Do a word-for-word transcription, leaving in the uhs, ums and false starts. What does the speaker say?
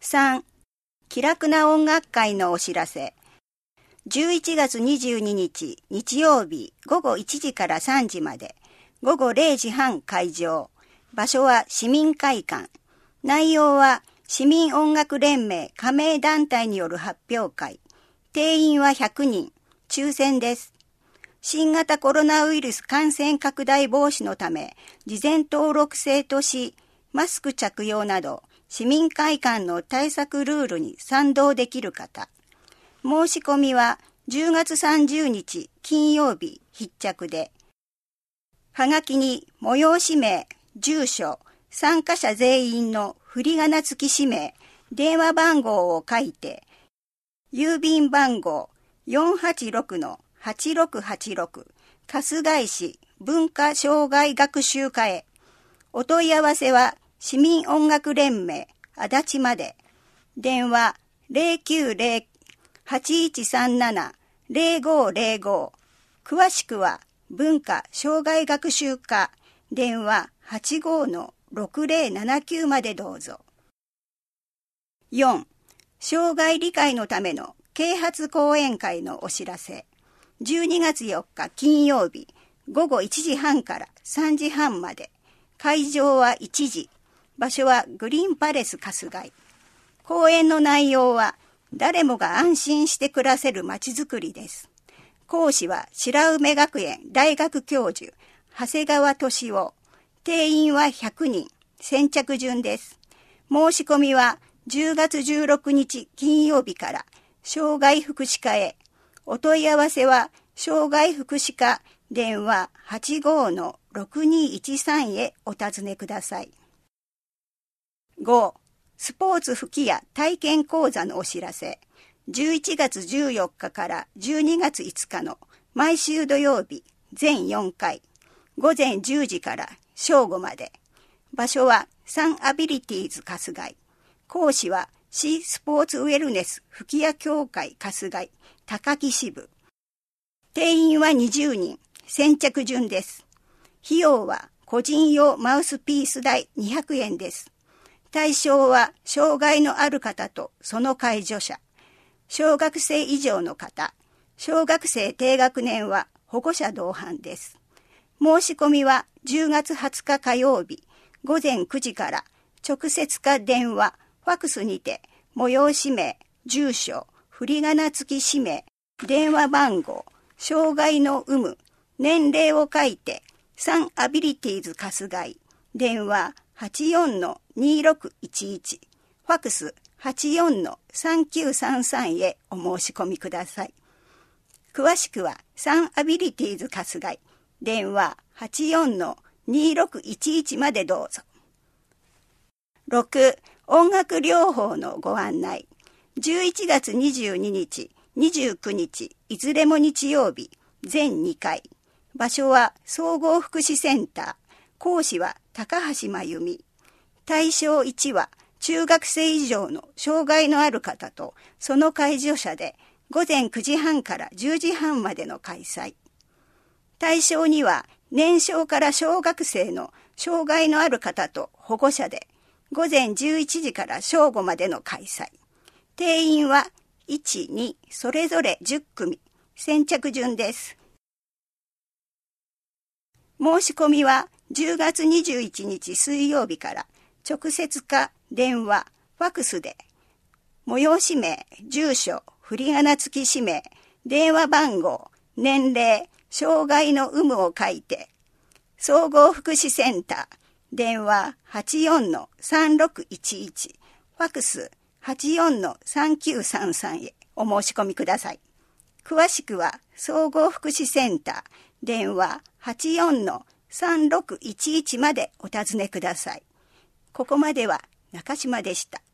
さん、気楽な音楽会のお知らせ。じゅういちがつにじゅうににち日曜日ごごいちじからさんじまで、ごごれいじはん会場。場所は市民会館。内容は市民音楽連盟加盟団体による発表会。定員はひゃくにん。抽選です。新型コロナウイルス感染拡大防止のため、事前登録制とし、マスク着用など、市民会館の対策ルールに賛同できる方。申し込みはじゅうがつさんじゅうにち金曜日必着で、はがきに催し名、住所、参加者全員の振り仮名付き氏名、電話番号を書いて、郵便番号 よんはちろくのはちろくはちろく 春日井市文化障害学習課へ。お問い合わせは市民音楽連盟足立まで。電話 ゼロきゅうゼロ はちいちさんなな ゼロごゼロご。詳しくは文化障害学習課電話 はちごのろくぜろななきゅう までどうぞ。よん、障害理解のための啓発講演会のお知らせ。じゅうにがつよっか金曜日ごごいちじはんからさんじはんまで。会場はいちじ。場所はグリーンパレス春日井。講演の内容は誰もが安心して暮らせるまちづくりです。講師は白梅学園大学教授長谷川俊夫。定員はひゃくにん。先着順です。申し込みはじゅうがつじゅうろくにち金曜日から障害福祉課へ。お問い合わせは障害福祉課電話 はちごのろくにいちさん へお尋ねください。ご、スポーツ吹き矢体験講座のお知らせ。じゅういちがつじゅうよっかからじゅうにがついつかの毎週土曜日全よんかい。ごぜんじゅうじから正午まで。場所はサンアビリティーズ春日井。講師は市スポーツウェルネス吹き矢協会春日井高木支部。定員はにじゅうにん。先着順です。費用は個人用マウスピース代にひゃくえんです。対象は障害のある方とその介助者、小学生以上の方、小学生低学年は保護者同伴です。申し込みはじゅうがつはつか火曜日ごぜんくじから直接か電話、ファクスにて催し名、住所、振り仮名付き氏名、電話番号、障害の有無、年齢を書いてサンアビリティーズ春日井電話 はちよんのにろくいちいち ファクス はちよんのさんきゅうさんさん へお申し込みください。詳しくはサンアビリティーズ春日井電話 はちよんのにろくいちいち までどうぞ。ろく、音楽療法のご案内。じゅういちがつにじゅうににち、にじゅうくにちいずれも日曜日全にかい。場所は総合福祉センター。講師は高橋真由美。対象いちは中学生以上の障害のある方とその介助者でごぜんくじはんからじゅうじはんまでの開催。対象には年少から小学生の障害のある方と保護者でごぜんじゅういちじから正午までの開催。定員はいち、にそれぞれじゅっくみ。先着順です。申し込みはじゅうがつにじゅういちにち水曜日から直接か電話、ファクスで催し名、住所、振り仮名付き氏名、電話番号、年齢、障害の有無を書いて総合福祉センター電話 はちよんのさんろくいちいち ファクス はちよんのさんきゅうさんさん へお申し込みください。詳しくは総合福祉センター電話 はちよんのさんろくいちいち までお尋ねください。ここまでは中島でした。